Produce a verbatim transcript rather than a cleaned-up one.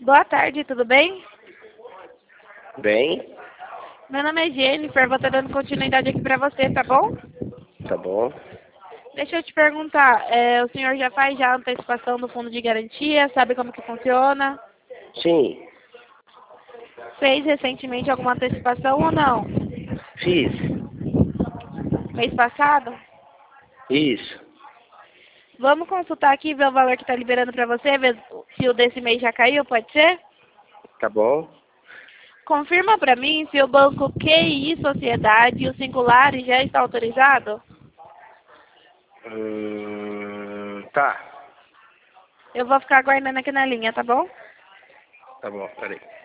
Boa tarde, tudo bem? Bem, Meu nome é Jennifer, vou estar dando continuidade aqui para você, tá bom? tá bom. Deixa eu te perguntar, é, o senhor já faz já a antecipação do fundo de garantia? Sabe como que funciona? Sim, Fez recentemente alguma antecipação ou não? fiz. Mês passado? Isso. Vamos consultar aqui, ver o valor que está liberando para você, ver se o desse mês já caiu, pode ser? Tá bom. Confirma para mim se o banco Q I Sociedade e o Singulares já está autorizado? Hum, tá. Eu vou ficar aguardando aqui na linha, tá bom? Tá bom, peraí.